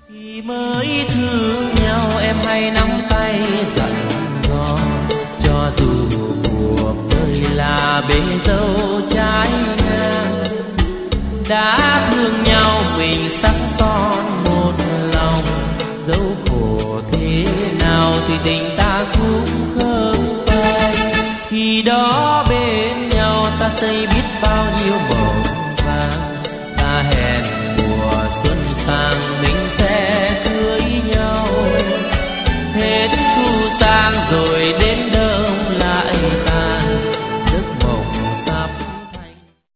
Khi mới thương nhau em hay nắm tay dặn dò, cho dù cuộc đời là bể dâu trái ngang. Đã thương nhau mình sắc son một lòng, dẫu khổ thế nào thì tình ta cũng không phai. Khi đó bên nhau ta xây